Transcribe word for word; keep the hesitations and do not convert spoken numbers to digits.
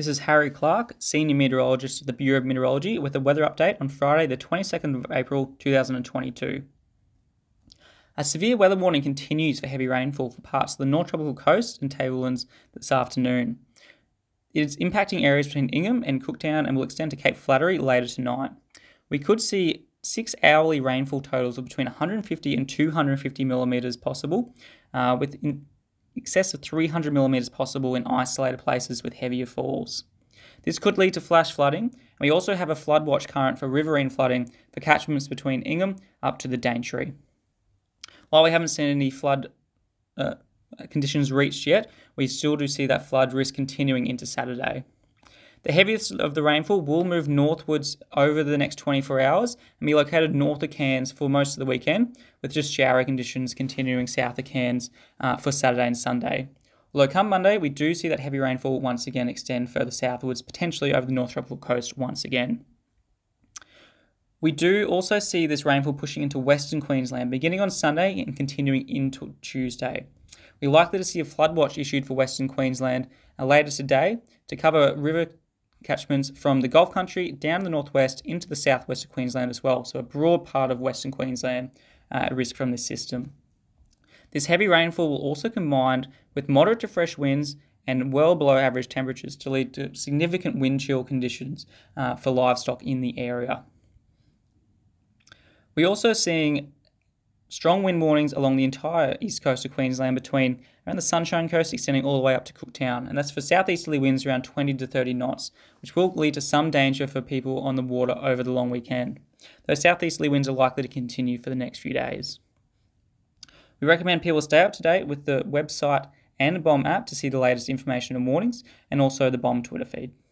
This is Harry Clark, Senior Meteorologist at the Bureau of Meteorology, with a weather update on Friday, the twenty-second of April, two thousand twenty-two. A severe weather warning continues for heavy rainfall for parts of the North Tropical Coast and Tablelands this afternoon. It is impacting areas between Ingham and Cooktown and will extend to Cape Flattery later tonight. We could see six hourly rainfall totals of between one hundred fifty and two hundred fifty millimetres possible, uh, with in excess of three hundred millimetres possible in isolated places with heavier falls. This could lead to flash flooding, and we also have a flood watch current for riverine flooding for catchments between Ingham up to the Daintree. While we haven't seen any flood uh, conditions reached yet, we still do see that flood risk continuing into Saturday. The heaviest of the rainfall will move northwards over the next twenty-four hours and be located north of Cairns for most of the weekend, with just shower conditions continuing south of Cairns uh, for Saturday and Sunday. Although come Monday, we do see that heavy rainfall once again extend further southwards, potentially over the North Tropical Coast once again. We do also see this rainfall pushing into Western Queensland beginning on Sunday and continuing into Tuesday. We're likely to see a flood watch issued for Western Queensland uh, later today to cover river catchments from the Gulf Country down the northwest into the southwest of Queensland as well, so a broad part of Western Queensland uh, at risk from this system. This heavy rainfall will also combine with moderate to fresh winds and well below average temperatures to lead to significant wind chill conditions uh, for livestock in the area. We're also seeing strong wind warnings along the entire east coast of Queensland between around the Sunshine Coast extending all the way up to Cooktown, and that's for southeasterly winds around twenty to thirty knots, which will lead to some danger for people on the water over the long weekend. Those southeasterly winds are likely to continue for the next few days. We recommend people stay up to date with the website and B O M app to see the latest information and warnings, and also the B O M Twitter feed.